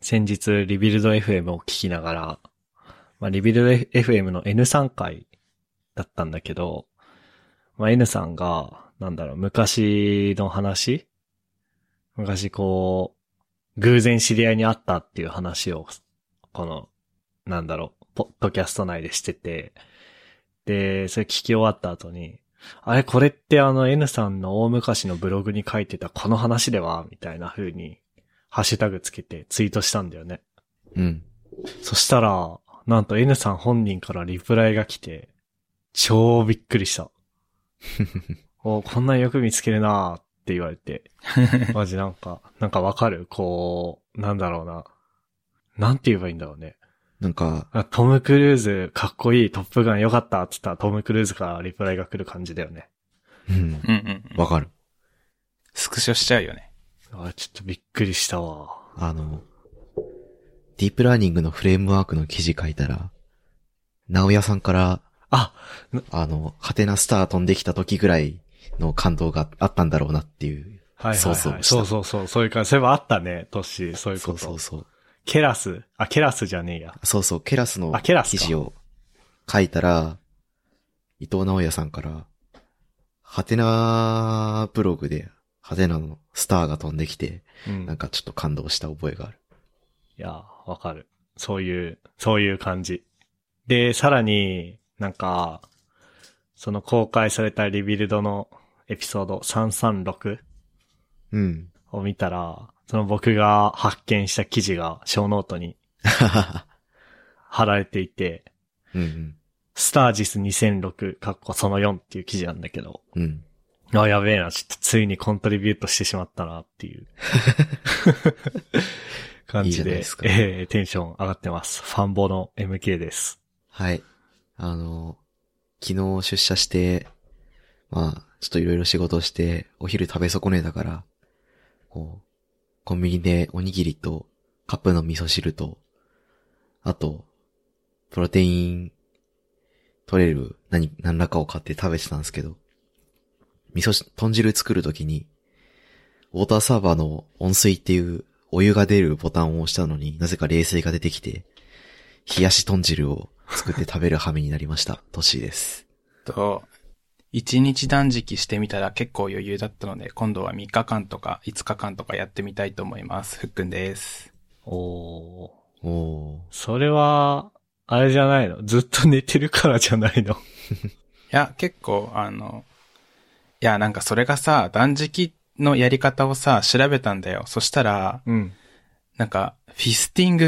先日リビルド FM を聞きながら、リビルド FM の N3 回だったんだけど、N さんが、昔の話？昔偶然知り合いに会ったっていう話を、ポッドキャスト内でしてて、で、それ聞き終わった後に、あれこれってN さんの大昔のブログに書いてたこの話ではみたいな風に、ハッシュタグつけてツイートしたんだよね。 うん。 そしたら、なんと N さん本人からリプライが来て、超びっくりした。こんなによく見つけるなーって言われて。マジなんかわかる？なんて言えばいいんだろうね。トム・クルーズかっこいい、トップガンよかったって言ったらトム・クルーズからリプライが来る感じだよね。 うん。わかる。 スクショしちゃうよね。 ちょっとびっくりしたわ。 ディープラーニングのフレームワークの記事書いたら、直哉さんから、ハテナスター飛んできた時ぐらいの感動があったんだろうなっていう。 はいはいはい。そういうか、そういえばあったね、トッシー、そういうこと。そう。ケラスじゃねえや。 そう、ケラスの記事を書いたら、伊藤直哉さんから、ハテナブログで、ハテナのスターが飛んできて、ちょっと感動した覚えがある。 いや、わかる。そういう感じ。で、さらに、その公開されたリビルドのエピソード336を見たら、その僕が発見した記事が小ノートに貼られていて、スタージス2006その4っていう記事なんだけど、やべえな、ちょっとついにコントリビュートしてしまったなっていう感じで、テンション上がってます。ファンボの MK です。 はい。昨日出社して、ちょっといろいろ仕事をして、お昼食べ損ねたから、コンビニでおにぎりとカップの味噌汁と、あと、プロテイン取れる何らかを買って食べてたんですけど、豚汁作るときに、ウォーターサーバーの温水っていうお湯が出るボタンを押したのになぜか冷水が出てきて、冷やし豚汁を作って食べる羽目になりました。トッシーです。 1日断食してみたら結構余裕だったので、今度は3日間とか5日間とかやってみたいと思います。ふっくんです。 おー。それは、あれじゃないの？ずっと寝てるからじゃないの？いや、結構それがさ、断食のやり方をさ、調べたんだよ。そしたら、ファスティング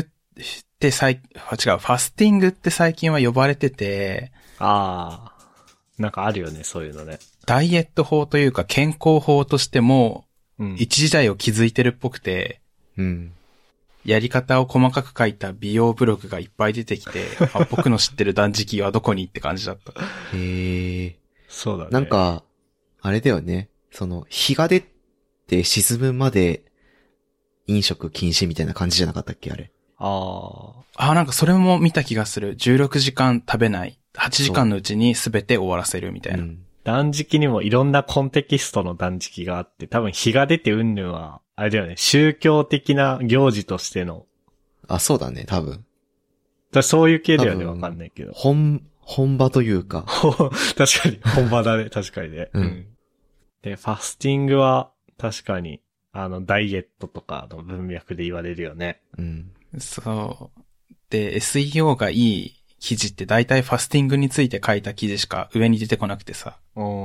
って最近は呼ばれてて、 あるよね、そういうのね。 ダイエット法というか健康法としても、一時代を築いてるっぽくて、やり方を細かく書いた美容ブログがいっぱい出てきて、僕の知ってる断食はどこにって感じだった。 へえ。 そうだね。 あれだよね。日が出て沈むまで飲食禁止みたいな感じじゃなかったっけあれ。 それも見た気がする。16時間食べない。8時間のうちに全て終わらせるみたいな。 断食にもいろんなコンテキストの断食があって、多分日が出て云々は、あれだよね、宗教的な行事としての。 そうだね、多分。 そういう系だよね、わかんないけど。 本場というか。 確かに、本場だね、確かにね。で、ファスティングは、確かに、ダイエットとかの文脈で言われるよね。 そう。で、SEO がいい記事って大体ファスティングについて書いた記事しか上に出てこなくてさ。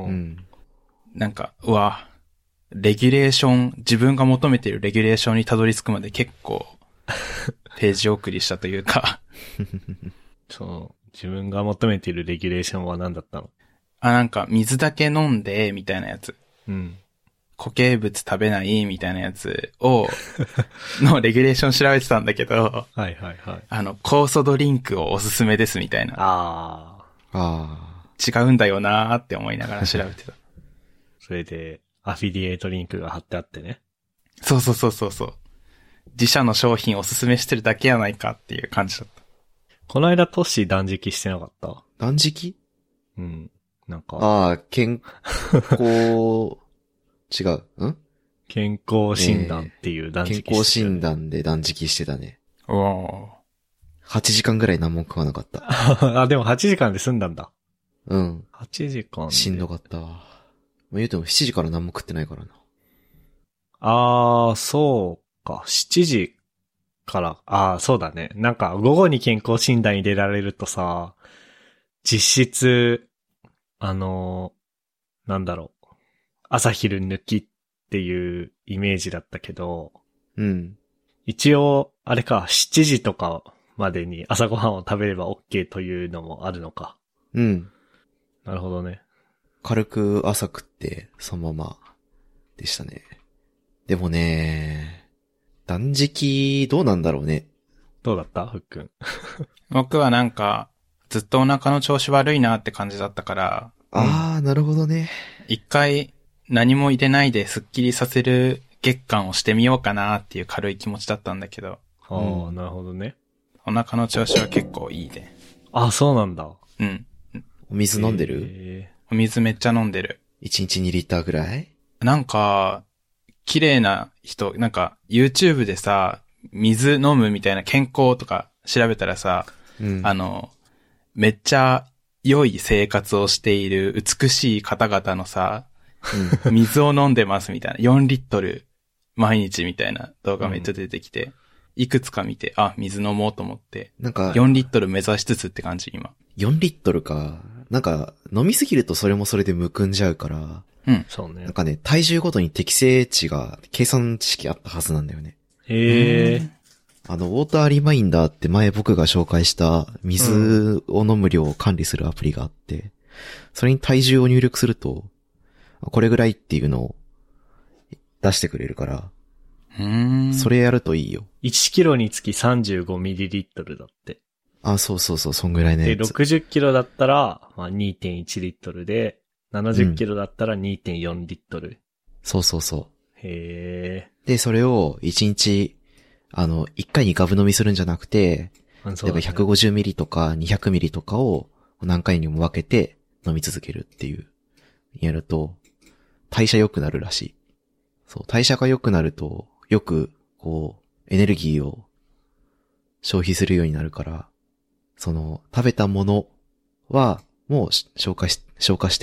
レギュレーション、自分が求めているレギュレーションにたどり着くまで結構、ページ送りしたというか。 自分が求めているレギュレーションは何だったの？ 水だけ飲んで、みたいなやつ。固形物食べないみたいなやつのレギュレーション調べてたんだけど、酵素ドリンクをおすすめですみたいな。違うんだよなーって思いながら調べてた。 それで、アフィリエイトリンクが貼ってあってね。 そう。自社の商品をおすすめしてるだけやないかっていう感じだった。 この間トッシー断食してなかった？ 断食？ 健康、違う。 健康診断っていう断食健康診断で断食してたね。 おー。 8時間ぐらい何も食わなかった。 あ、でも8時間で済んだんだ。 うん。 8時間で。 しんどかったわ。まあ、言うても7時から何も食ってないからな。 そうか。7時から、そうだね。なんか午後に健康診断入れられるとさ、実質、なんだろう。朝昼抜きっていうイメージだったけど、 うん。 一応、あれか、7時とかまでに朝ごはんを食べれば OK というのもあるのか。 うん。 なるほどね。 軽く朝食って、そのままでしたね。でもね、断食どうなんだろうね。 どうだったふっくん。 僕はなんか、ずっとお腹の調子悪いなって感じだったから、 なるほどね。 一回何も入れないでスッキリさせる月間をしてみようかなっていう軽い気持ちだったんだけど。 なるほどね。 お腹の調子は結構いいね。 そうなんだ。 うん。 お水飲んでる？ お水めっちゃ飲んでる。 1日2リッターぐらい？ なんか、綺麗な人、なんか YouTube でさ、水飲むみたいな健康とか調べたらさ、めっちゃ良い生活をしている美しい方々のさ、水を飲んでますみたいな、4リットル毎日みたいな動画めっちゃ出てきて、いくつか見て、水飲もうと思って、 なんか、 4リットル目指しつつって感じ、今。 4リットルか。なんか、飲みすぎるとそれもそれでむくんじゃうから、 うん。 そうね。 なんかね、体重ごとに適正値が、計算式あったはずなんだよね。 へー。 ウォーターリマインダーって前僕が紹介した水を飲む量を管理するアプリがあって、それに体重を入力すると、これぐらいっていうのを出してくれるから、それやるといいよ。 1キロにつき 35ml だって。 そうそうそう、そんぐらいね。 で、60キロだったら、2.1 リットルで、70キロだったら 2.4 リットル。 そうそうそう。 へー。 で、それを1日、1回にガブ飲みするんじゃなくて、例えば150ミリとか200ミリとかを何回にも分けて飲み続けるっていう、やると、代謝良くなるらしい。そう、代謝が良くなると、よく、エネルギーを消費するようになるから、食べたものは、もう消化して、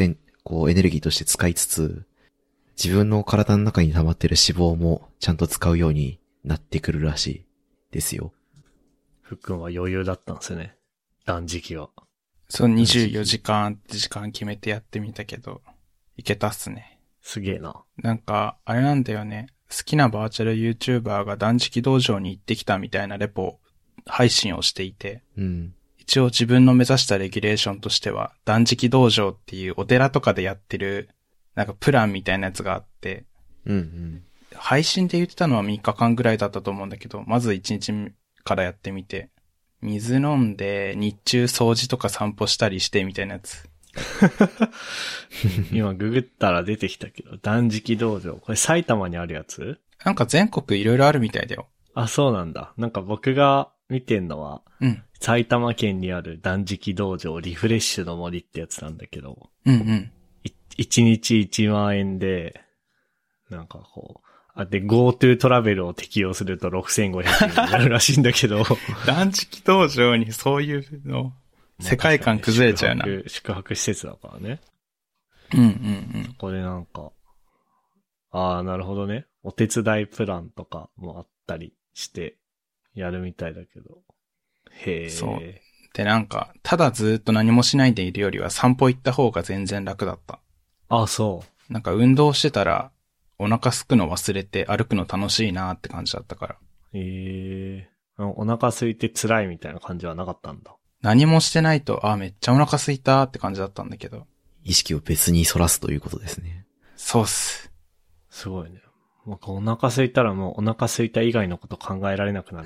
エネルギーとして使いつつ、自分の体の中に溜まってる脂肪もちゃんと使うようになってくるらしいですよ。 ふっくんは余裕だったんですね。断食は。 そう、24時間って時間決めてやってみたけど、いけたっすね。 すげえな。 なんか、あれなんだよね。好きなバーチャル YouTuber が断食道場に行ってきたみたいなレポ配信をしていて、一応自分の目指したレギュレーションとしては、断食道場っていうお寺とかでやってる、なんかプランみたいなやつがあって、配信で言ってたのは3日間ぐらいだったと思うんだけど、まず1日からやってみて、水飲んで日中掃除とか散歩したりしてみたいなやつ。 今ググったら出てきたけど、断食道場。これ埼玉にあるやつ？ なんか全国いろいろあるみたいだよ。 そうなんだ。なんか僕が見てんのは、埼玉県にある断食道場リフレッシュの森ってやつなんだけど、1日1万円で、なんかで、GoTo トラベルを適用すると6500円になるらしいんだけど。 断食道場にそういうの、世界観崩れちゃうな。 宿泊施設だからね。そこでなんか、なるほどね。お手伝いプランとかもあったりしてやるみたいだけど。へー。 そう。でなんか、ただずっと何もしないでいるよりは散歩行った方が全然楽だった。 そう。 なんか運動してたらお腹すくの忘れて歩くの楽しいなって感じだったから。 お腹空いて辛いみたいな感じはなかったんだ。 何もしてないと、めっちゃお腹空いたって感じだったんだけど。 意識を別に反らすということですね。 そうっす。 すごいね。お腹空いたらもうお腹空いた以外のこと考えられなくなる。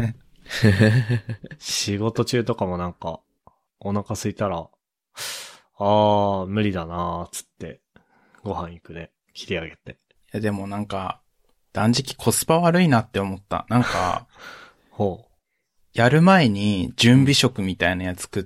仕事中とかもなんか、お腹空いたら、無理だなーつって、ご飯行くね。切り上げて。 いやでもなんか、断食コスパ悪いなって思った。なんか、やる前に準備食みたいなやつ作って、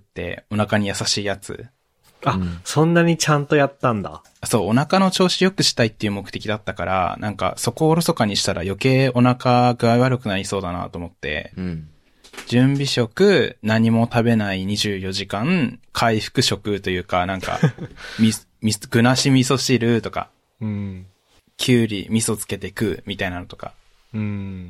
お腹に優しいやつ。 そんなにちゃんとやったんだ。 そう、お腹の調子良くしたいっていう目的だったから、なんかそこをおろそかにしたら余計お腹具合悪くなりそうだなと思って、 準備食、何も食べない24時間、回復食というか、なんか、具なし味噌汁とか、 うん。 きゅうり、味噌つけて食うみたいなのとか。 うん。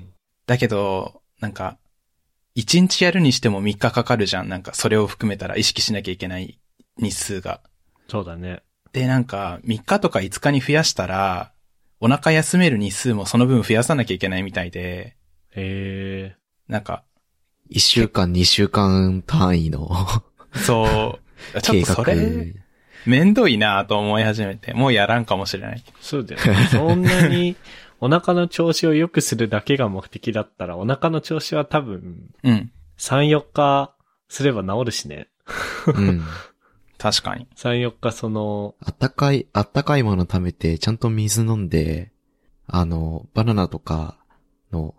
だけど、なんか、1日やるにしても3日かかるじゃん。なんか、それを含めたら意識しなきゃいけない日数が。 そうだね。 で、なんか、3日とか5日に増やしたら、お腹休める日数もその分増やさなきゃいけないみたいで。なんか、 1週間、2週間単位の。 そう。ちょっとそれ、めんどいなと思い始めて、もうやらんかもしれない。 そうだよね。そんなに、お腹の調子を良くするだけが目的だったら、お腹の調子は多分、3、4日すれば治るしね。 うん。 確かに。 3、4日あったかいもの食べて、ちゃんと水飲んで、バナナとかの、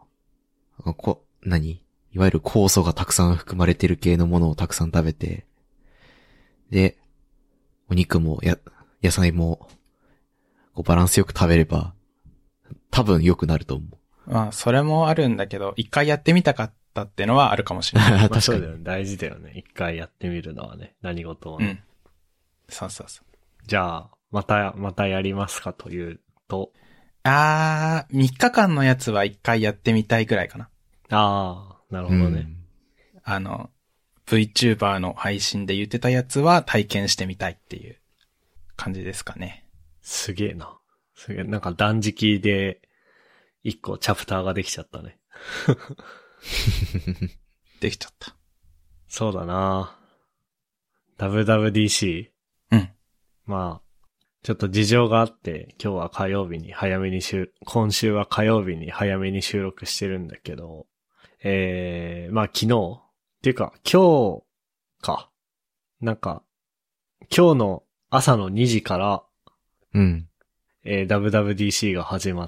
いわゆる酵素がたくさん含まれてる系のものをたくさん食べて、で、お肉も野菜も、バランスよく食べれば、多分良くなると思う。 まあ、それもあるんだけど、一回やってみたかったってのはあるかもしれない。 確かに。そうだよね。大事だよね。一回やってみるのはね。何事もね。 うん。そうそうそう。 じゃあ、またやりますかというと。 3日間のやつは一回やってみたいぐらいかな。 なるほどね。 VTuber の配信で言ってたやつは体験してみたいっていう感じですかね。 すげえな。なんか断食で一個チャプターができちゃったね。 できちゃった。 そうだな。WWDC。 うん。 まあ、ちょっと事情があって、今週は火曜日に早めに収録してるんだけど、まあ昨日、っていうか今日か。なんか、今日の朝の2時から、WWDC が始まって、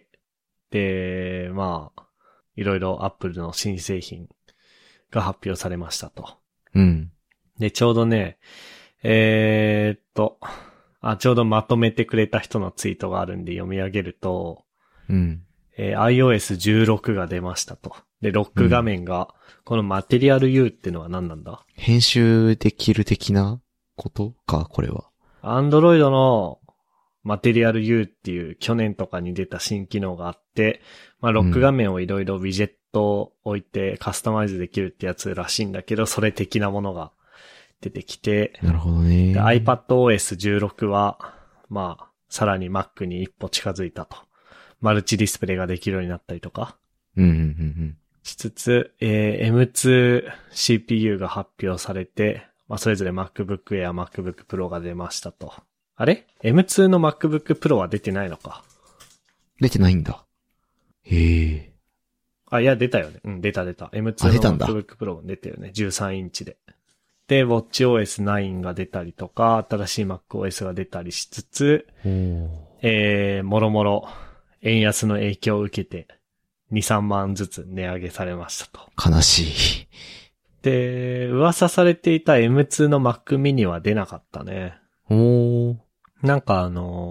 で、まあ、いろいろ Apple の新製品が発表されましたと。 うん。 で、ちょうどね、ちょうどまとめてくれた人のツイートがあるんで読み上げると、iOS16 が出ましたと。で、ロック画面が、このマテリアル U ってのは何なんだ？ 編集できる的なことか、これは。 Android のマテリアル U っていう去年とかに出た新機能があって、まあ、ロック画面をいろいろウィジェットを置いてカスタマイズできるってやつらしいんだけど、それ的なものが出てきて、 なるほどね。 iPadOS16 は、まあ、さらに Mac に一歩近づいたと。マルチディスプレイができるようになったりとか。しつつ、M2 CPU が発表されて、まあ、それぞれ MacBook Air、MacBook Pro が出ましたと。あれ ?M2 の MacBook Pro は出てないのか。 出てないんだ。へえ。 いや、出たよね。うん、出た。M2 の MacBook Pro も出てるね。13インチで。で、WatchOS9 が出たりとか、新しい MacOS が出たりしつつ、もろもろ、円安の影響を受けて、2、3万ずつ値上げされましたと。 悲しい。 で、噂されていた M2 の Mac mini は出なかったね。なんか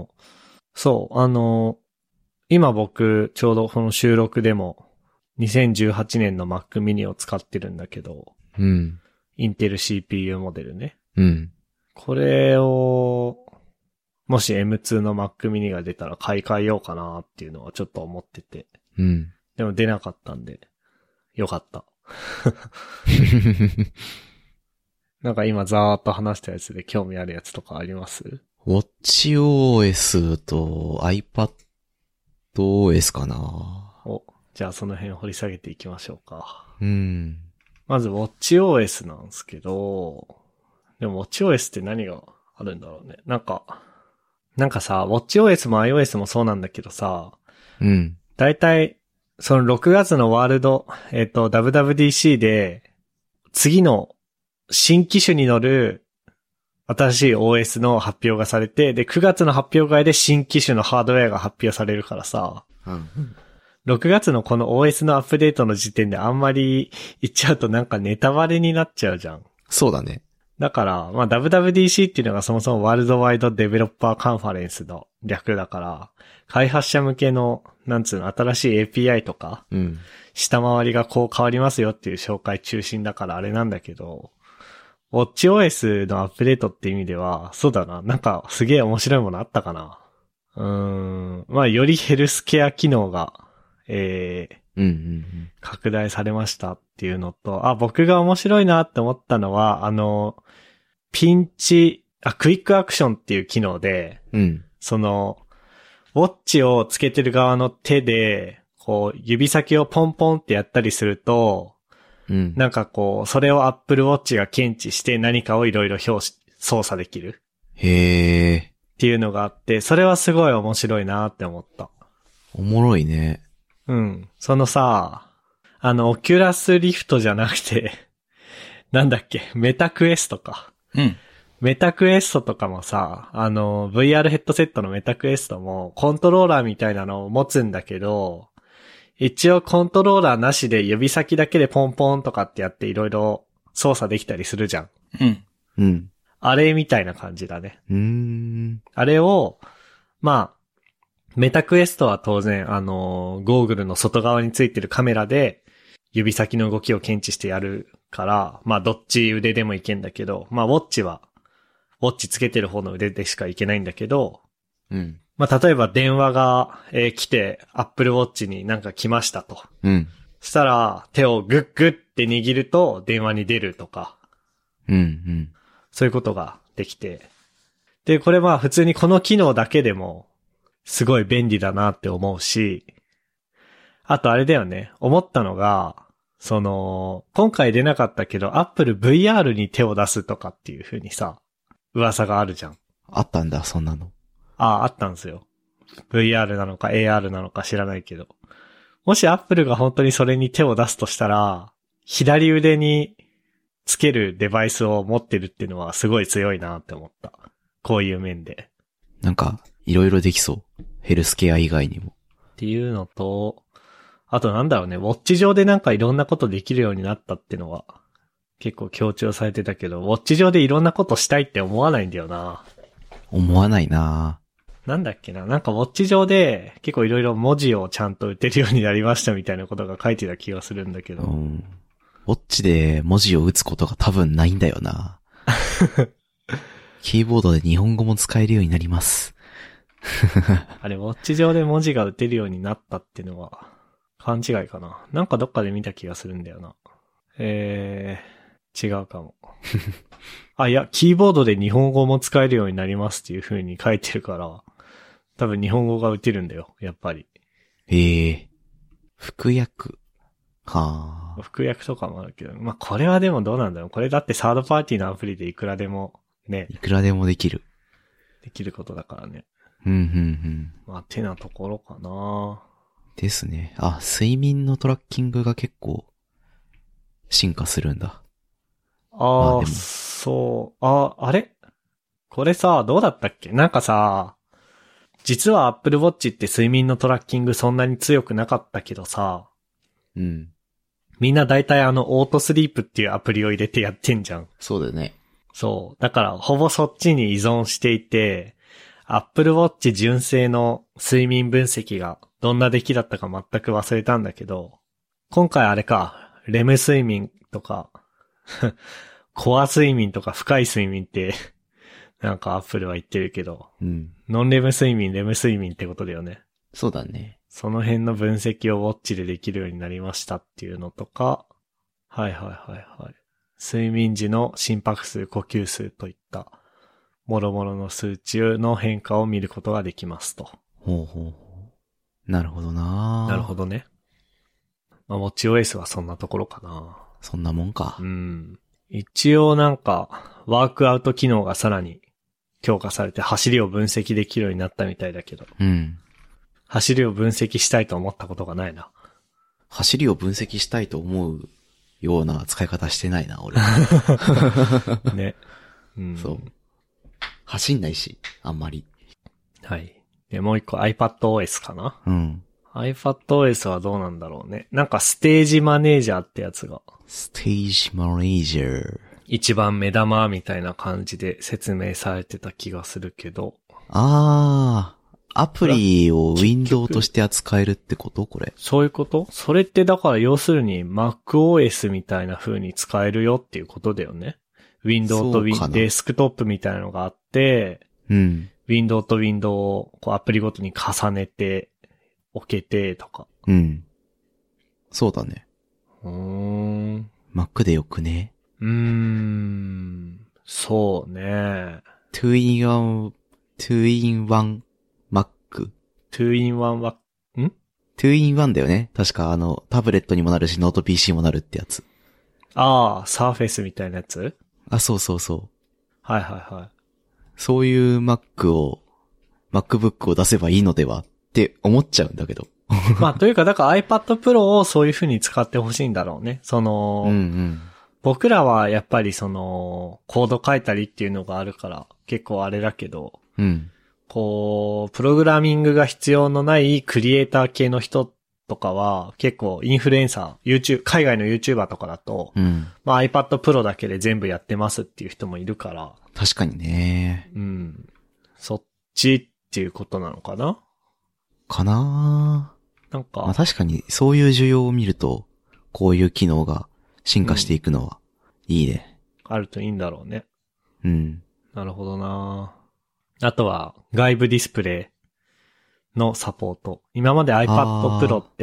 今僕、ちょうどこの収録でも、2018年の Mac mini を使ってるんだけど、インテル CPU モデルね。これを、もし M2 の Mac mini が出たら買い替えようかなっていうのはちょっと思ってて。でも出なかったんで、よかった。なんか今ざーっと話したやつで興味あるやつとかあります？ WatchOS と iPadOS かな。 じゃあその辺掘り下げていきましょうか。 まず WatchOS なんですけど、でも WatchOS って何があるんだろうね。なんかさ、WatchOS も iOS もそうなんだけどさ、だいたいその6月のワールド、WWDC で、次の新機種に乗る新しい OS の発表がされて、で、9月の発表会で新機種のハードウェアが発表されるからさ、6月のこの OS のアップデートの時点であんまり言っちゃうとなんかネタバレになっちゃうじゃん。 そうだね。 だから、まあ WWDC っていうのがそもそもワールドワイドデベロッパーカンファレンスの略だから、開発者向けの、なんつうの、新しい API とか、下回りがこう変わりますよっていう紹介中心だからあれなんだけど、WatchOS のアップデートって意味では、そうだな、なんかすげえ面白いものあったかな。まあよりヘルスケア機能が、拡大されましたっていうのと、僕が面白いなって思ったのは、クイックアクションっていう機能で、その、ウォッチをつけてる側の手で、こう、指先をポンポンってやったりすると、なんかこう、それを Apple Watch が検知して何かをいろいろ操作できる。 へー。 っていうのがあって、それはすごい面白いなって思った。 おもろいね。 そのさ、オキュラスリフトじゃなくて、なんだっけ、メタクエストか。メタクエストとかもさ、VR ヘッドセットのメタクエストもコントローラーみたいなのを持つんだけど、一応コントローラーなしで指先だけでポンポンとかってやっていろいろ操作できたりするじゃん。あれみたいな感じだね。あれを、まあ、メタクエストは当然、ゴーグルの外側についてるカメラで指先の動きを検知してやるから、まあどっち腕でもいけんだけど、まあウォッチつけてる方の腕でしかいけないんだけど、まあ例えば電話が、来て Apple Watch になんか来ましたと。そしたら手をグッグッって握ると電話に出るとか、そういうことができて、でこれまあ普通にこの機能だけでもすごい便利だなって思うし、あとあれだよね、思ったのが、今回出なかったけど、Apple VR に手を出すとかっていう風にさ、噂があるじゃん。 あったんだ、そんなの。 あったんですよ。VR なのか AR なのか知らないけど。もし Apple が本当にそれに手を出すとしたら、左腕につけるデバイスを持ってるっていうのはすごい強いなって思った。こういう面で。 なんか、いろいろできそう。ヘルスケア以外にも。 っていうのと、あとなんだろうね、ウォッチ上でなんかいろんなことできるようになったってのは結構強調されてたけど、ウォッチ上でいろんなことしたいって思わないんだよな。 思わないな。 なんだっけな、なんかウォッチ上で結構いろいろ文字をちゃんと打てるようになりましたみたいなことが書いてた気がするんだけど。 ウォッチで文字を打つことが多分ないんだよな。キーボードで日本語も使えるようになります。 あれ、ウォッチ上で文字が打てるようになったっていうのは、勘違いかな。なんかどっかで見た気がするんだよな。違うかも。いや、キーボードで日本語も使えるようになりますっていう風に書いてるから、多分日本語が打てるんだよ、やっぱり。 服訳。はぁ。服訳とかもあるけど、まあ、これはでもどうなんだろう。これだってサードパーティーのアプリでいくらでも、ね。 いくらでもできる。 できることだからね。 まあ、てなところかな。 ですね。睡眠のトラッキングが結構、進化するんだ。 そう。あれこれさ、どうだったっけ？なんかさ、実は Apple Watch って睡眠のトラッキングそんなに強くなかったけどさ、みんな大体オートスリープっていうアプリを入れてやってんじゃん。 そうだよね。 そう。だから、ほぼそっちに依存していて、Apple Watch 純正の睡眠分析がどんな出来だったか全く忘れたんだけど、今回あれか、レム睡眠とか、コア睡眠とか深い睡眠って、なんか Apple は言ってるけど、ノンレム睡眠、レム睡眠ってことだよね。 そうだね。 その辺の分析をウォッチでできるようになりましたっていうのとか、睡眠時の心拍数、呼吸数といった諸々の数値の変化を見ることができますと。 なるほどな。 なるほどね。まあ、ウォッチ OS はそんなところかな。 そんなもんか。 一応なんか、ワークアウト機能がさらに強化されて走りを分析できるようになったみたいだけど。走りを分析したいと思ったことがないな。 走りを分析したいと思うような使い方してないな、俺。 ね。 そう。走んないし、あんまり。 はい。で、もう一個 iPadOS かな。iPadOS はどうなんだろうね。なんかステージマネージャーってやつが。 ステージマネージャー。 一番目玉みたいな感じで説明されてた気がするけど。 アプリをウィンドウとして扱えるってことこれ。 そういうこと？それってだから要するに MacOS みたいな風に使えるよっていうことだよね。ウィンドウとデスクトップみたいなのがあって、 うん。 ウィンドウとウィンドウをこうアプリごとに重ねて置けてとか。 うん。そうだね。 Mac でよくね。 そうね。 2-in-1 Mac。 2-in-1 は、 2-in-1 だよね。確かタブレットにもなるし、ノート PC もなるってやつ。 ああ、サーフェスみたいなやつ？ そうそうそう。 はいはいはい。 そういう MacBook を出せばいいのではって思っちゃうんだけど。 まあ、というか、だから iPad Pro をそういう風に使ってほしいんだろうね。僕らはやっぱりコード書いたりっていうのがあるから、結構あれだけど、こう、プログラミングが必要のないクリエイター系の人とかは、結構インフルエンサー、海外の YouTuber とかだと、まあ iPad Pro だけで全部やってますっていう人もいるから。 確かにね。 そっちっていうことなのかな？なんか。 まあ確かにそういう需要を見ると、こういう機能が進化していくのは、いいね。 あるといいんだろうね。 なるほどな。あとは、外部ディスプレイのサポート。今まで iPad Pro って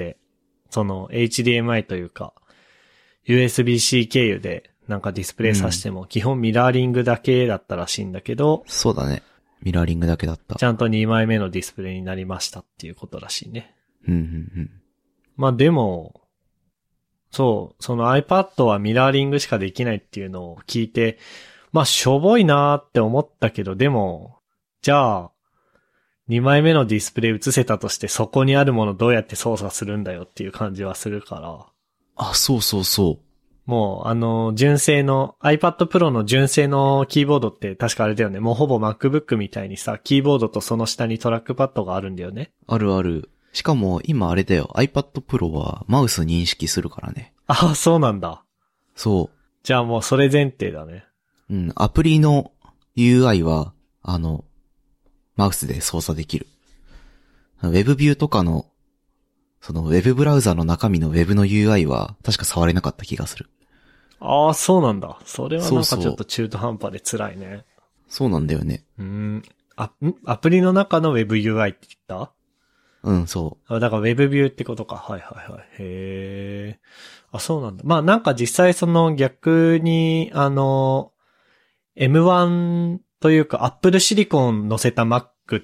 、HDMI というか、USB-C 経由でなんかディスプレイさしても、基本ミラーリングだけだったらしいんだけど、 そうだね。ミラーリングだけだった。 ちゃんと2枚目のディスプレイになりましたっていうことらしいね。まあでも、その iPad はミラーリングしかできないっていうのを聞いて、まあしょぼいなーって思ったけど、でも、じゃあ、2枚目のディスプレイ映せたとしてそこにあるものどうやって操作するんだよっていう感じはするから。 そうそうそう。 もう純正の iPad Pro の純正のキーボードって確かあれだよね。もうほぼ MacBook みたいにさ、キーボードとその下にトラックパッドがあるんだよね。 あるある。しかも今あれだよ。iPad Pro はマウス認識するからね。 そうなんだ。 そう。 じゃあもうそれ前提だね。 アプリの UI は、マウスで操作できる。ウェブビューとかの、ウェブブラウザの中身のウェブの UI は、確か触れなかった気がする。 そうなんだ。それはなんかちょっと中途半端で辛いね。 そうなんだよね。 アプリの中の Web UI って言った？ そう。だから Web ビューってことか。はいはいはい。へー。そうなんだ。まあなんか実際逆に、M1 というか Apple Silicon 乗せた Mac って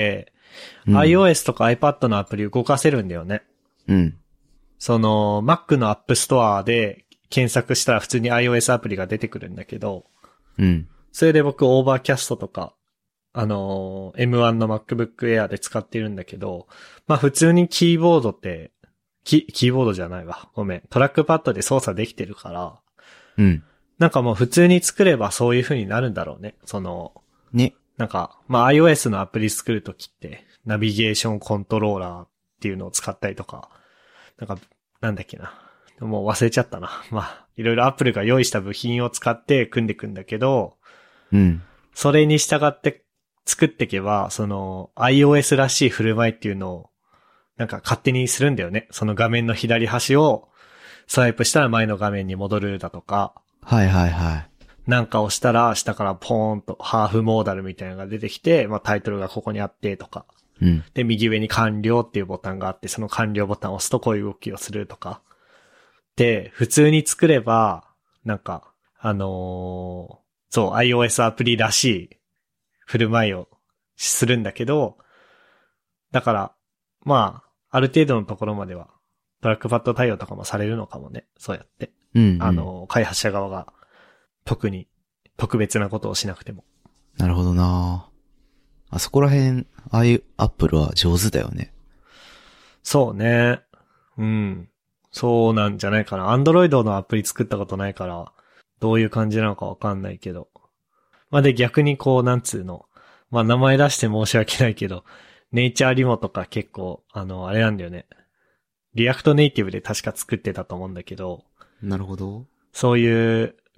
、iOS とか iPad のアプリ動かせるんだよね。Mac の App Store で検索したら普通に iOS アプリが出てくるんだけど、それで僕オーバーキャストとか、M1 の MacBook Air で使ってるんだけど、まあ普通にキーボードって、キーボードじゃないわ。ごめん。トラックパッドで操作できてるから、なんかもう普通に作ればそういう風になるんだろうね。 ね。 なんか、まあ iOS のアプリ作るときって、ナビゲーションコントローラーっていうのを使ったりとか、なんか、なんだっけな。もう忘れちゃったな。まあ、いろいろ Apple が用意した部品を使って組んでいくんだけど、それに従って作っていけば、iOS らしい振る舞いっていうのを、なんか勝手にするんだよね。その画面の左端をスワイプしたら前の画面に戻るだとか。 はいはいはい。 なんか押したら下からポーンとハーフモーダルみたいなのが出てきて、まあタイトルがここにあってとか。で、右上に完了っていうボタンがあって、その完了ボタンを押すとこういう動きをするとか。で、普通に作れば、なんか、iOS アプリらしい振る舞いをするんだけど、だから、まあ、ある程度のところまでは、トラックパッド対応とかもされるのかもね。そうやって。開発者側が、特別なことをしなくても。 なるほどな。あそこら辺、Apple は上手だよね。 そうね。そうなんじゃないかな。Android のアプリ作ったことないから、どういう感じなのかわかんないけど。まあ、で逆になんつうの。まあ、名前出して申し訳ないけど、ネイチャーリモとか結構、あれなんだよね。リアクトネイティブで確か作ってたと思うんだけど。 なるほど。 そういう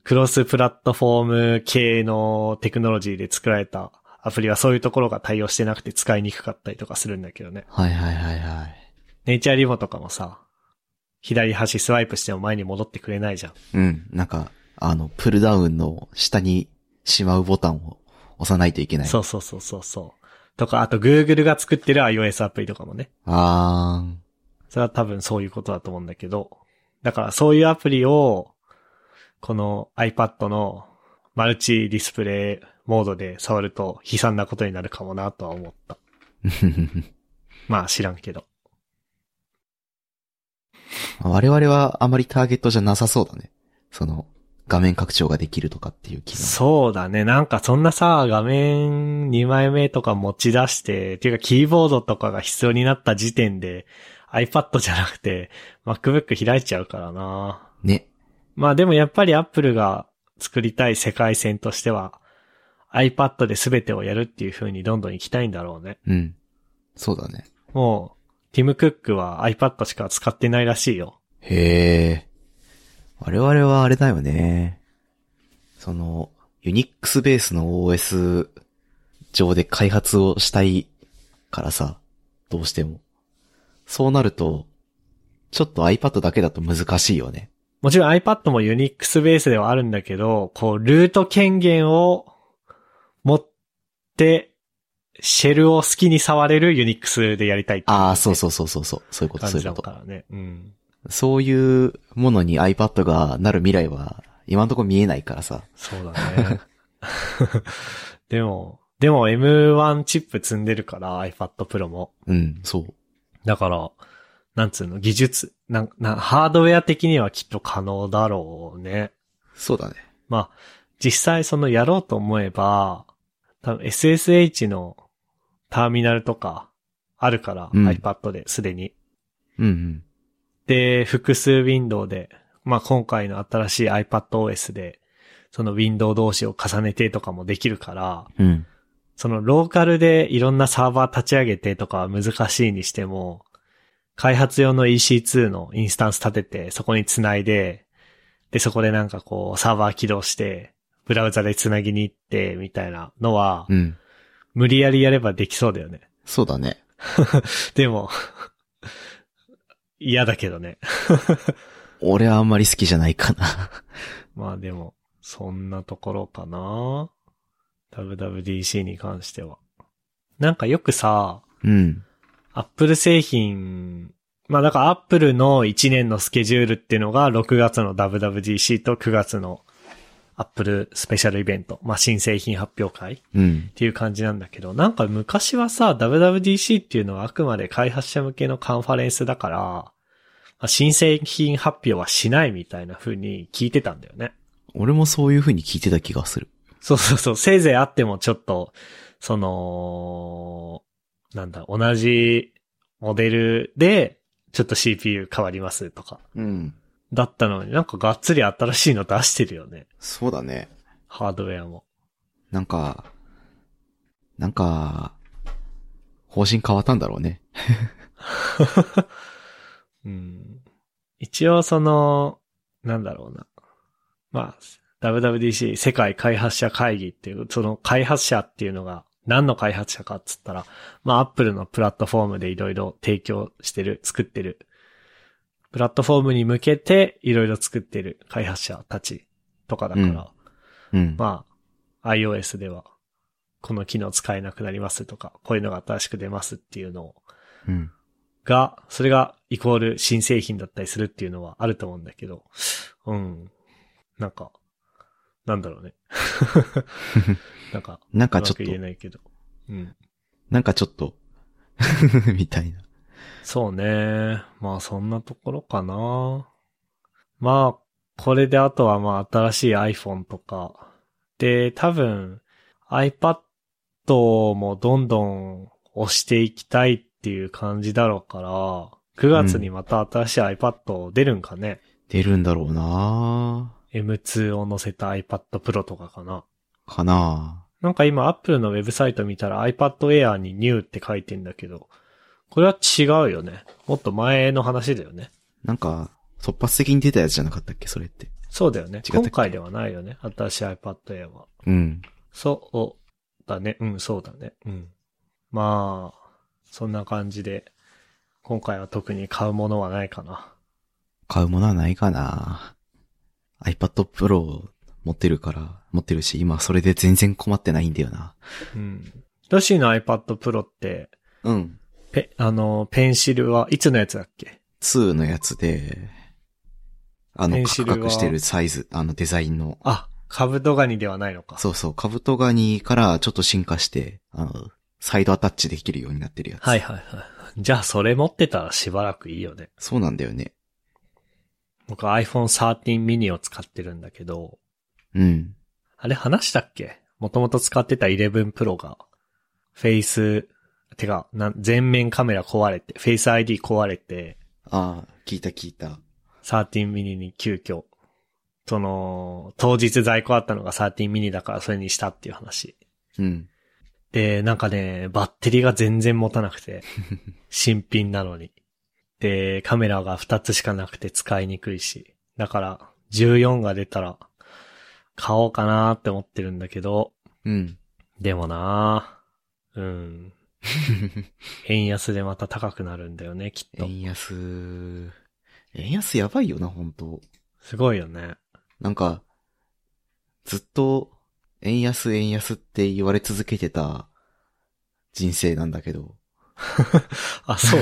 クロスプラットフォーム系のテクノロジーで作られたアプリはそういうところが対応してなくて使いにくかったりとかするんだけどね。 はいはいはいはい。 ネイチャーリボとかもさ、左端スワイプしても前に戻ってくれないじゃん。 うん。なんか、プルダウンの下にしまうボタンを押さないといけない。 そうそうそうそうそう。とか、あと Google が作ってる iOS アプリとかもね。それは多分そういうことだと思うんだけど。だからそういうアプリを、この iPad のマルチディスプレイモードで触ると悲惨なことになるかもなとは思った。まあ知らんけど。 我々はあまりターゲットじゃなさそうだね。その、画面拡張ができるとかっていう機能。 そうだね。なんかそんなさ、画面2枚目とか持ち出して、っていうかキーボードとかが必要になった時点で iPad じゃなくて MacBook 開いちゃうからな。 ね。 まあでもやっぱり Apple が作りたい世界線としては iPad で全てをやるっていう風にどんどん行きたいんだろうね。 うん。そうだね。 もう、ティム・クックは iPad しか使ってないらしいよ。 へー。我々はあれだよね。その、Unix ベースの OS 上で開発をしたいからさ、どうしても。そうなると、ちょっと iPad だけだと難しいよね。 もちろん iPad も Unix ベースではあるんだけど、こう、ルート権限を持って、シェルを好きに触れる Unix でやりたいっていう、ね。 ああ、そうそうそうそうそう。そういうこと、そういうこと。 からね。うん。 そういうものに iPad がなる未来は今のところ見えないからさ。 そうだね。でも M1 チップ積んでるから iPad Pro も。 うん、そう。 だから、なんつうの、技術、ハードウェア的にはきっと可能だろうね。 そうだね。 まあ、実際そのやろうと思えば、多分 SSH のターミナルとかあるから、 うん、 iPad ですでに。 うんうん。 で、複数ウィンドウで、まあ今回の新しい iPadOS で、そのウィンドウ同士を重ねてとかもできるから、 うん、 そのローカルでいろんなサーバー立ち上げてとかは難しいにしても、開発用の EC2 のインスタンス立てて、そこにつないで、で、そこでなんかこう、サーバー起動して、ブラウザでつなぎに行って、みたいなのは、 うん、 無理やりやればできそうだよね。 そうだね。 でも、嫌だけどね。 俺はあんまり好きじゃないかな。 まあでも、そんなところかな。WWDC に関しては。なんかよくさ、 うん。 Apple 製品、まあだから Apple の1年のスケジュールっていうのが6月の WWDC と9月の Apple スペシャルイベント、まあ新製品発表会っていう感じなんだけど、なんか昔はさ、WWDC っていうのはあくまで開発者向けのカンファレンスだから、新製品発表はしないみたいな風に聞いてたんだよね。 俺もそういう風に聞いてた気がする。 そうそうそう。せいぜいあってもちょっと、その、なんだ、同じモデルで、ちょっと CPU 変わりますとか。 うん。 だったのになんかがっつり新しいの出してるよね。 そうだね。 ハードウェアも。 なんか、方針変わったんだろうね。 うん、一応その、なんだろうな。まあ、WWDC 世界開発者会議っていう、その開発者っていうのが何の開発者かっつったら、まあ Apple のプラットフォームでいろいろ提供してる、作ってる。プラットフォームに向けていろいろ作ってる開発者たちとかだから、 うん、 まあ iOS ではこの機能使えなくなりますとか、こういうのが新しく出ますっていうのを、それがイコール新製品だったりするっていうのはあると思うんだけど、なんか、なんだろうね。 なんかちょっと。 言えないけど。 なんかちょっと、みたいな。 そうね。まあそんなところかな。まあ、これであとはまあ新しい iPhone とか。で、多分 iPad もどんどん押していきたいっていう感じだろうから、9月にまた新しい iPad 出るんかね。 出るんだろうな。 M2 を載せた iPad Pro とかかな。 かな。 なんか今 Apple のウェブサイト見たら iPad Air に New って書いてんだけど、これは違うよね。もっと前の話だよね。 なんか、突発的に出たやつじゃなかったっけそれって。 そうだよね。今回ではないよね。新しい iPad Air は。 うん。 そうだね。うん、そうだね。うん。まあ、そんな感じで、今回は特に買うものはないかな。 買うものはないかな。iPad Pro 持ってるし、今それで全然困ってないんだよな。 うん。ヨシの iPad Pro って、 うん。 ペンシルはいつのやつだっけ？ 2 のやつで、カクカクしてるサイズ、デザインの。 あ、カブトガニではないのか。 そうそう、カブトガニからちょっと進化して、サイドアタッチできるようになってるやつ。 はいはいはい。じゃあそれ持ってたらしばらくいいよね。 そうなんだよね。 僕 iPhone 13 mini を使ってるんだけど。 うん。 あれ話したっけ？もともと使ってた11 Pro が、全面カメラ壊れて、Face ID 壊れて。 ああ、聞いた。 13 mini に急遽。当日在庫あったのが13 mini だからそれにしたっていう話。 うん。 で、なんかね、バッテリーが全然持たなくて。新品なのに。で、カメラが2つしかなくて使いにくいし。だから、14が出たら、買おうかなーって思ってるんだけど。 うん。 でもなー。うん。円安でまた高くなるんだよね、きっと。 円安やばいよな、本当。 すごいよね。 なんか、ずっと、円安って言われ続けてた人生なんだけど。 あ、そう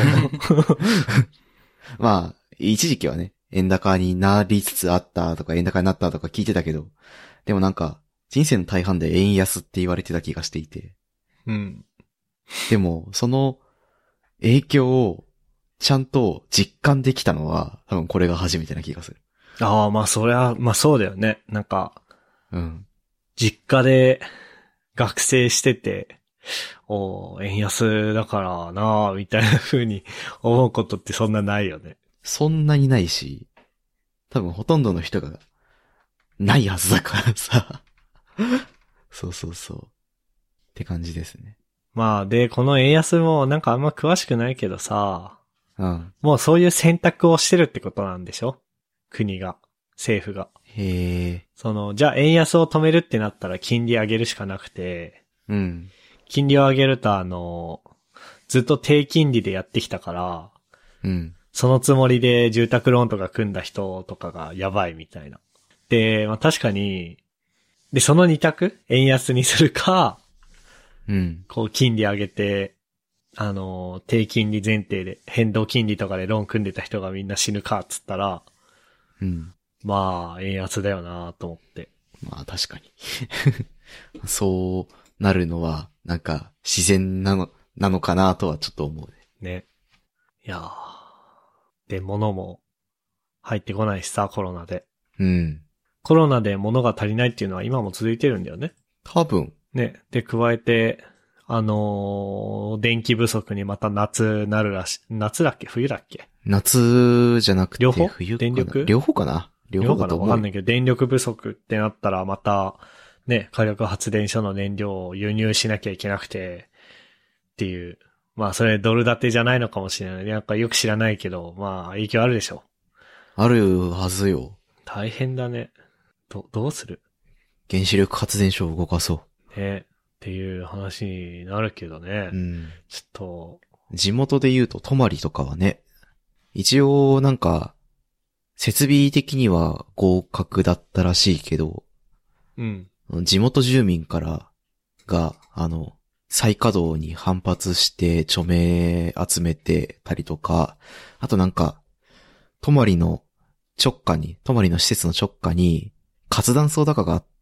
まあ、一時期はね、円高になりつつあったとか円高になったとか聞いてたけど、でもなんか、人生の大半で円安って言われてた気がしていて。 うん。 でも、その影響をちゃんと実感できたのは、多分これが初めてな気がする。 ああ、まあそりゃ、まあそうだよね。なんか、 うん。 実家で学生してて、円安だからなぁ、みたいな風に思うことってそんなないよね。 そんなにないし、多分ほとんどの人がないはずだからさ。そうそうそう。って感じですね。 まあ、で、この円安もなんかあんま詳しくないけどさ、 うん。 もうそういう選択をしてるってことなんでしょ？国が、政府が。 へえ。 じゃあ円安を止めるってなったら金利上げるしかなくて、 うん。 金利を上げるとずっと低金利でやってきたから、 うん。 そのつもりで住宅ローンとか組んだ人とかがやばいみたいな。で、まあ確かに、で、その二択？円安にするか、 うん。 こう金利上げて、低金利前提で、変動金利とかでローン組んでた人がみんな死ぬかっつったら、 うん。 まあ、円安だよなと思って。 まあ確かに。そうなるのは、なんか自然なのかなとはちょっと思うね。 ね。いやー。で、物も入ってこないしさ、コロナで。 うん。 コロナで物が足りないっていうのは今も続いてるんだよね。 多分。 ね。で、加えて、電気不足にまた夏なるらしい。夏だっけ？冬だっけ？ 夏じゃなくて両方？ 冬かな？ 電力？ 両方かな？両方かな？ わかんないけど、電力不足ってなったらまた、ね、火力発電所の燃料を輸入しなきゃいけなくて、っていう。まあ、それドル建てじゃないのかもしれない。なんかよく知らないけど、まあ、影響あるでしょ。 あるはずよ。 大変だね。どうする？ 原子力発電所を動かそう。 ね。っていう話になるけどね。 うん。 ちょっと。 地元で言うと、泊まりとかはね、一応なんか、設備的には合格だったらしいけど、 うん。 地元住民からが、再稼働に反発して著名集めてたりとか、あとなんか、泊まりの施設の直下に活断層高があって、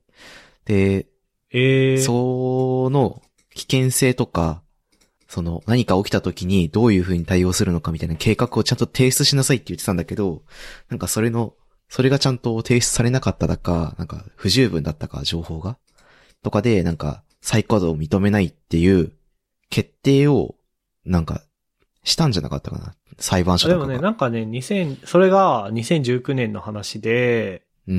で、その危険性とか、何か起きた時にどういう風に対応するのかみたいな計画をちゃんと提出しなさいって言ってたんだけど、なんかそれがちゃんと提出されなかっただか、なんか不十分だったか、情報が。とかで、なんか再稼働を認めないっていう決定を、なんか、したんじゃなかったかな。裁判所とかが。 でもね、なんかね、それが2019年の話で、 うん。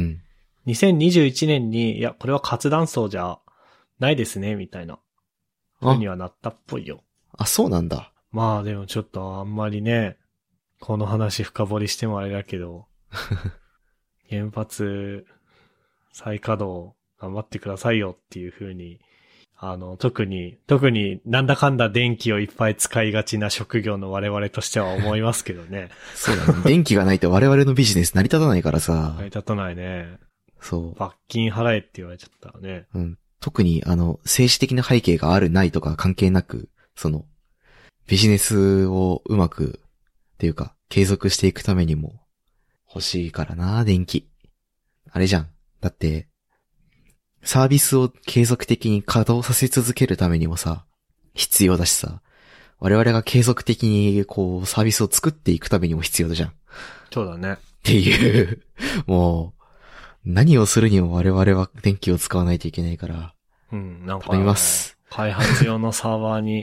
2021年に、いや、これは活断層じゃないですね、みたいな。風にはなったっぽいよ。 あ、そうなんだ。 まあでもちょっとあんまりね、この話深掘りしてもあれだけど、 原発再稼働頑張ってくださいよっていう風に、特になんだかんだ電気をいっぱい使いがちな職業の我々としては思いますけどね。 そうだね。電気がないと我々のビジネス成り立たないからさ。 成り立たないね。 そう。 罰金払えって言われちゃったらね。 うん。特に政治的な背景があるないとか関係なく、ビジネスをうまく、っていうか、継続していくためにも欲しいからな、電気。あれじゃん。だって、サービスを継続的に稼働させ続けるためにもさ、必要だしさ、我々が継続的にサービスを作っていくためにも必要だじゃん。 そうだね。 っていう、もう、何をするにも我々は電気を使わないといけないから。 うん、なんか、 頼みます。 開発用のサーバーに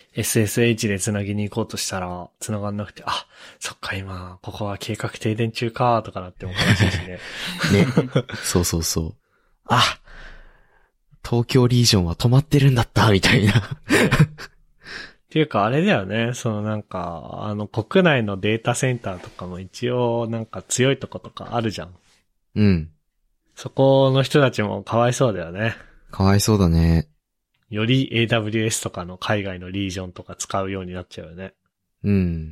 SSH で繋ぎに行こうとしたら、繋がんなくて、あ、そっか今、ここは計画停電中か、とかなっても悲しいしね。 ね。そうそうそう。あ、東京リージョンは止まってるんだった、みたいな。 っていうかあれだよね、国内のデータセンターとかも一応なんか強いとことかあるじゃん。 うん。 そこの人たちもかわいそうだよね。 かわいそうだね。 より AWS とかの海外のリージョンとか使うようになっちゃうよね。 うん。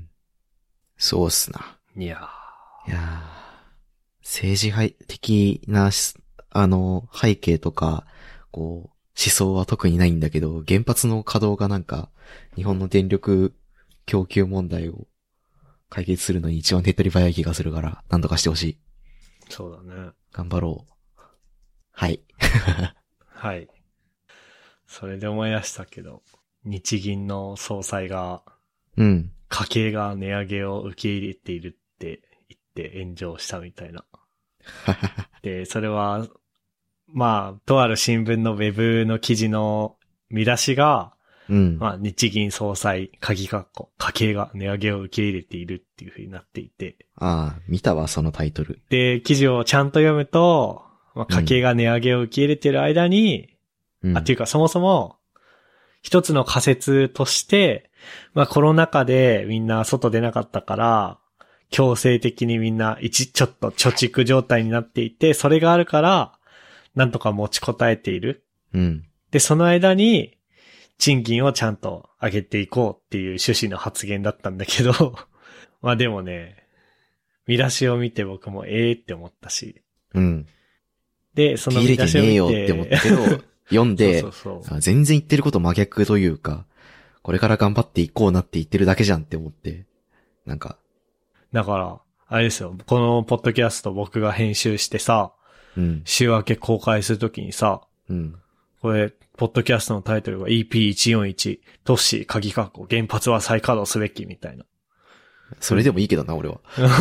そうっすな。 いやー。政治的な、背景とか、思想は特にないんだけど、原発の稼働がなんか、日本の電力供給問題を解決するのに一番手っ取り早い気がするから、なんとかしてほしい。 そうだね。 頑張ろう。はい。 はい。それで思い出したけど、日銀の総裁が、 うん。 家計が値上げを受け入れているって言って炎上したみたいな。で、それは、まあ、とある新聞のウェブの記事の見出しが、 うん。 まあ、日銀総裁、家計が値上げを受け入れているっていう風になっていて。 ああ、見たわ、そのタイトル。 で、記事をちゃんと読むと、まあ、家計が値上げを受け入れている間に、っていうかそもそも、一つの仮説として、まあコロナ禍でみんな外出なかったから、強制的にみんなちょっと貯蓄状態になっていて、それがあるから、なんとか持ちこたえている。 うん。 で、その間に、賃金をちゃんと上げていこうっていう趣旨の発言だったんだけど、まあでもね、見出しを見て僕もって思ったし。 うん。 で、その見出しを見て。 よって思ったけど、読んでそう全然言ってること真逆というか、これから頑張っていこうなって言ってるだけじゃんって思って、なんか。 だから、あれですよ、このポッドキャスト僕が編集してさ、 うん、 週明け公開するときにさ、 うん、 これ、ポッドキャストのタイトルが EP141、都市、鍵括弧、原発は再稼働すべきみたいな。 それでもいいけどな、俺は。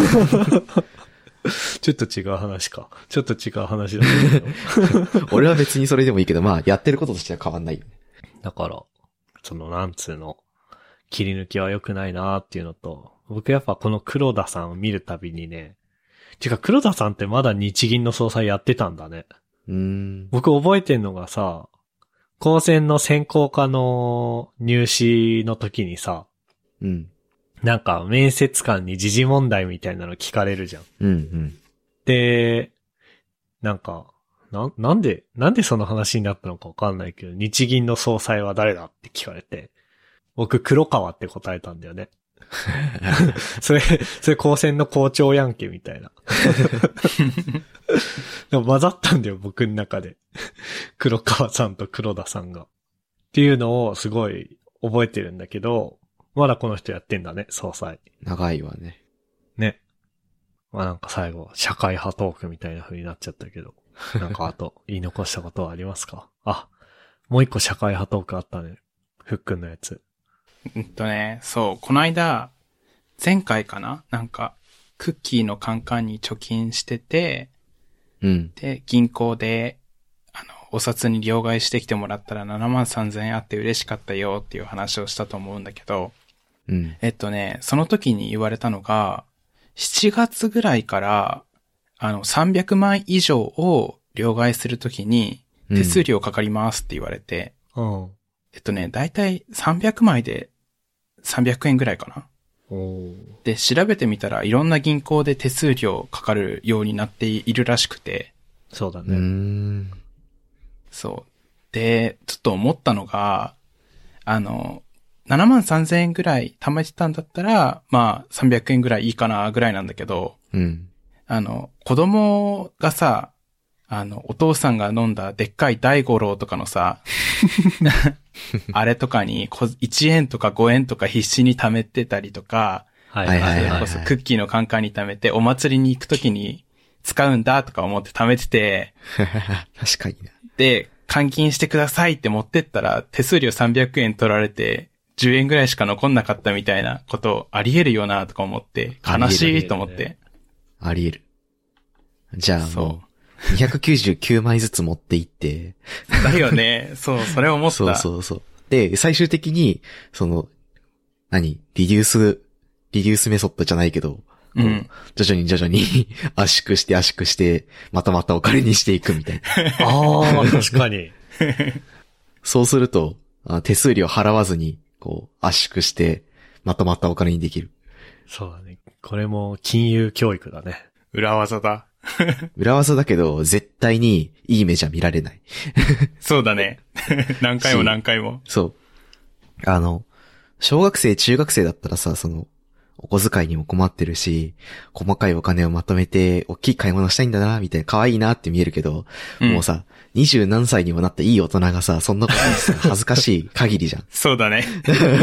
ちょっと違う話か。ちょっと違う話だけど。 俺は別にそれでもいいけど、まあ、やってることとしては変わんないよね。 だから、なんつうの、切り抜きは良くないなーっていうのと、僕やっぱこの黒田さんを見るたびにね、てか黒田さんってまだ日銀の総裁やってたんだね。僕覚えてんのがさ、高専の専攻科の入試の時にさ、 うん。 なんか面接官に時事問題みたいなの聞かれるじゃん。 うんうん。 で、なんか、なんでその話になったのかわかんないけど、日銀の総裁は誰だって聞かれて、僕黒川って答えたんだよね。それ高専の校長やんけみたいな。でも混ざったんだよ、僕の中で。黒川さんと黒田さんが。っていうのをすごい覚えてるんだけど、まだこの人やってんだね、総裁。 長いわね。 ね。まあなんか最後、社会派トークみたいな風になっちゃったけど。なんかあと、言い残したことはありますか？あ、もう一個社会派トークあったね。ふっくんのやつ。 そう、この間、前回かな？なんか、クッキーのカンカンに貯金してて、 うん。 で、銀行で、お札に両替してきてもらったら73,000円あって嬉しかったよっていう話をしたと思うんだけど、 うん。 その時に言われたのが、7月ぐらいから、300万以上を両替するときに、手数料かかりますって言われて、 うん。 だいたい300枚で300円ぐらいかな。 で、調べてみたらいろんな銀行で手数料かかるようになっているらしくて。 そうだね。 そう。で、ちょっと思ったのが、73,000円ぐらい貯めてたんだったら、まあ、300円ぐらいいいかなぐらいなんだけど、子供がさ、お父さんが飲んだでっかい大五郎とかのさ、あれとかに1円とか5円とか必死に貯めてたりとか、それこそクッキーのカンカンに貯めてお祭りに行くときに使うんだとか思って貯めてて、 確かにな。 で、換金してくださいって持ってったら手数料300円取られて10円ぐらいしか残んなかったみたいなことあり得るよなとか思って悲しいと思って。 あり得る。じゃあもう299枚ずつ持っていって。 だよね。そう、それ思った。 そう。で、最終的に、リデュースメソッドじゃないけど、徐々に圧縮して、またお金にしていくみたいな。 ああ、確かに。 そうすると、手数料払わずに、圧縮して、またお金にできる。 そうだね。これも金融教育だね。 裏技だ。 裏技だけど、絶対にいい目じゃ見られない。 そうだね。何回も。 そう。小学生、中学生だったらさ、お小遣いにも困ってるし、細かいお金をまとめて、大きい買い物したいんだな、みたいな、可愛いなって見えるけど、もうさ、20何歳にもなったいい大人がさ、そんなことにさ、恥ずかしい限りじゃん。 そうだね。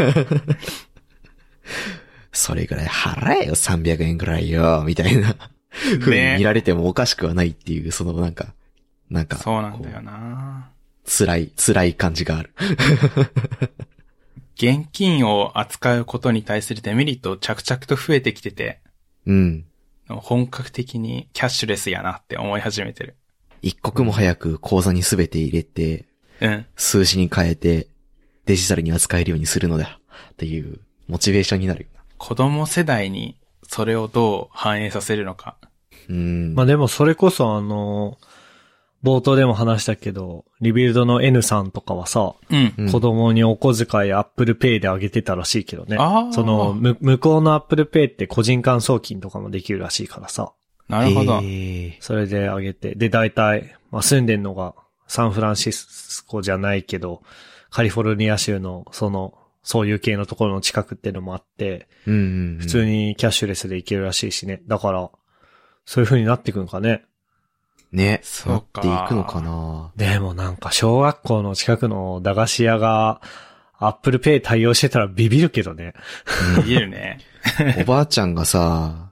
それぐらい払えよ、300円ぐらいよ、みたいな。風に見られてもおかしくはないっていう、なんか。 そうなんだよな。 辛い感じがある。 現金を扱うことに対するデメリット着々と増えてきてて。本格的にキャッシュレスやなって思い始めてる。 一刻も早く口座にすべて入れて、数字に変えて、デジタルに扱えるようにするのだっていうモチベーションになる。 子供世代にそれをどう反映させるのか。 まあでもそれこそ冒頭でも話したけど、リビルドの N さんとかはさ、子供にお小遣い Apple Pay であげてたらしいけどね。向こうの Apple Pay って個人間送金とかもできるらしいからさ。 なるほど。 それであげて。で、大体、まあ住んでんのがサンフランシスコじゃないけど、カリフォルニア州のそういう系のところの近くっていうのもあって、普通にキャッシュレスでいけるらしいしね。だから、そういう風になっていくのかね。 ね。 そうか。 なっていくのかな。 でもなんか小学校の近くの駄菓子屋がアップルペイ対応してたらビビるけどね。 ビビるね。 おばあちゃんがさ、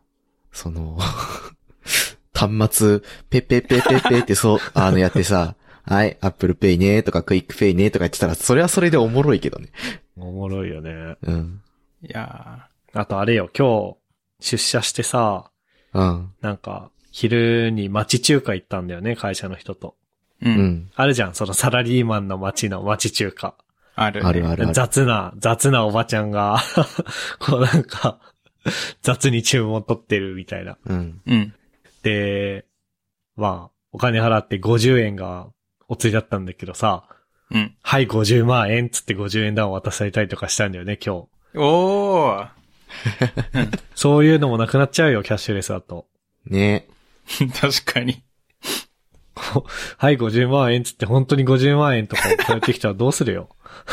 端末、ペッってやってさ、はい、アップルペイねとかクイックペイねとか言ってたら、それはそれでおもろいけどね。 おもろいよね。 いやあとあれよ、今日出社してさ、なんか、昼に町中華行ったんだよね、会社の人と。あるじゃん、サラリーマンの町中華。 ある。 雑なおばちゃんが、なんか、雑に注文取ってるみたいな。で、まあ、お金払って50円がお釣りだったんだけどさ、はい、50万円つって50円玉渡されたりとかしたんだよね、今日。 おー。 そういうのもなくなっちゃうよ、キャッシュレスだと。 ね。 確かに。 はい、50万円つって本当に50万円とか送られてきたらどうするよ。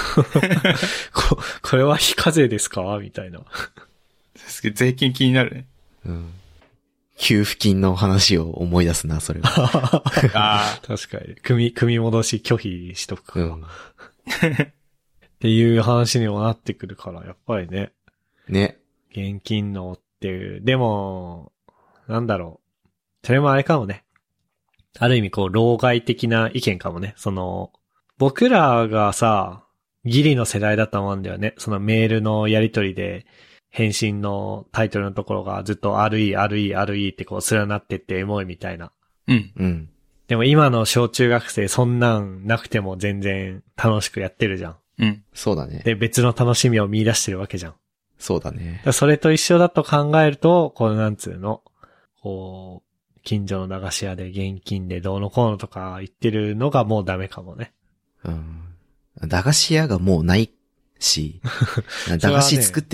これは非課税ですかみたいな。 税金気になるね。 給付金の話を思い出すな、それは。 確かに。組み戻し拒否しとくか。っていう話にもなってくるから、やっぱりね。 ね。 現金のっていう。でも、なんだろう。それもあれかもね。ある意味老害的な意見かもね。僕らがさ、ギリの世代だと思うんだよね。メールのやり取りで、返信のタイトルのところがずっと RE って連なってってエモいみたいな。でも今の小中学生そんなんなくても全然楽しくやってるじゃん。 そうだね。 で、別の楽しみを見出してるわけじゃん。 そうだね。 それと一緒だと考えると、なんつうの、近所の駄菓子屋で現金でどうのこうのとか言ってるのがもうダメかもね。 駄菓子屋がもうないし、駄菓子作ってる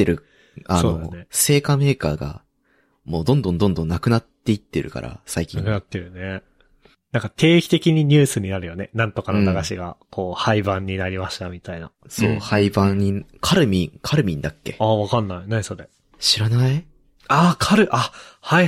製菓メーカーが、もうどんどんなくなっていってるから、最近。 なくなってるね。なんか定期的にニュースになるよね。なんとかの駄菓子が、廃盤になりましたみたいな。 そう、廃盤に、カルミンだっけ？ わかんない。何それ。 知らない？ はい。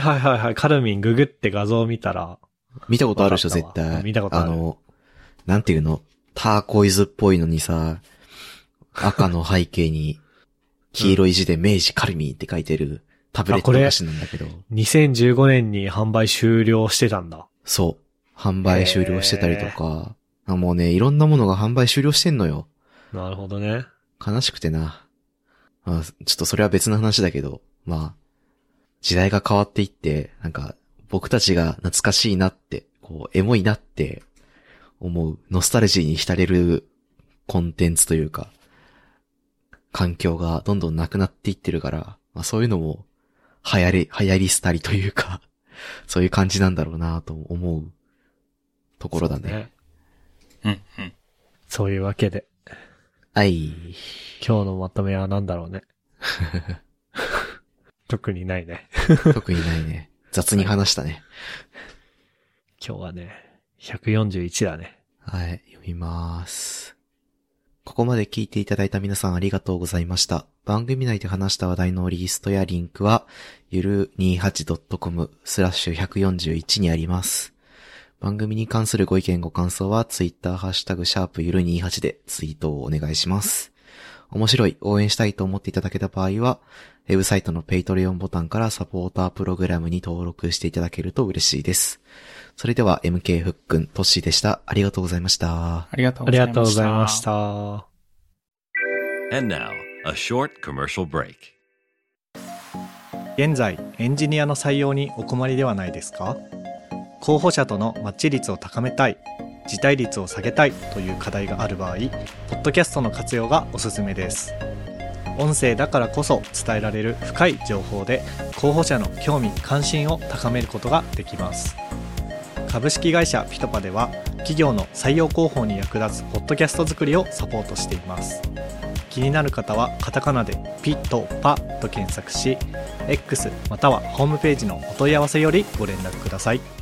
カルミンググって画像を見たら。 見たことあるでしょ、絶対。 見たことある。 なんていうの？ターコイズっぽいのにさ、赤の背景に、黄色い字で明治カルミンって書いてるタブレット菓子なんだけど。 2015年に販売終了してたんだ。 そう。販売終了してたりとか、もうね、いろんなものが販売終了してんのよ。 なるほどね。 悲しくてな。ちょっとそれは別の話だけど、時代が変わっていって、なんか、僕たちが懐かしいなって、エモいなって思う、ノスタルジーに浸れるコンテンツというか、環境がどんどんなくなっていってるから、そういうのも流行り廃りというか、そういう感じなんだろうなと思うところだね。 そういうわけで。 はい。 今日のまとめは何だろうね。特にないね。 特にないね。雑に話したね。 今日はね、141だね。 はい、読みます。ここまで聞いていただいた皆さんありがとうございました。番組内で話した話題のリストやリンクは、ゆる 28.com/141 にあります。番組に関するご意見ご感想は、ツイッターハッシュタグ#ゆる28でツイートをお願いします。面白い、応援したいと思っていただけた場合は、ウェブサイトのペイトレオンボタンからサポータープログラムに登録していただけると嬉しいです。それでは MK ふっくん、トッシーでした。ありがとうございました。 ありがとうございました。 And now, a short commercial break. 現在、エンジニアの採用にお困りではないですか？候補者とのマッチ率を高めたい、辞退率を下げたいという課題がある場合、ポッドキャストの活用がおすすめです。音声だからこそ伝えられる深い情報で候補者の興味関心を高めることができます。株式会社ピトパでは企業の採用広報に役立つポッドキャスト作りをサポートしています。気になる方はカタカナでピトパと検索し、X またはホームページのお問い合わせよりご連絡ください。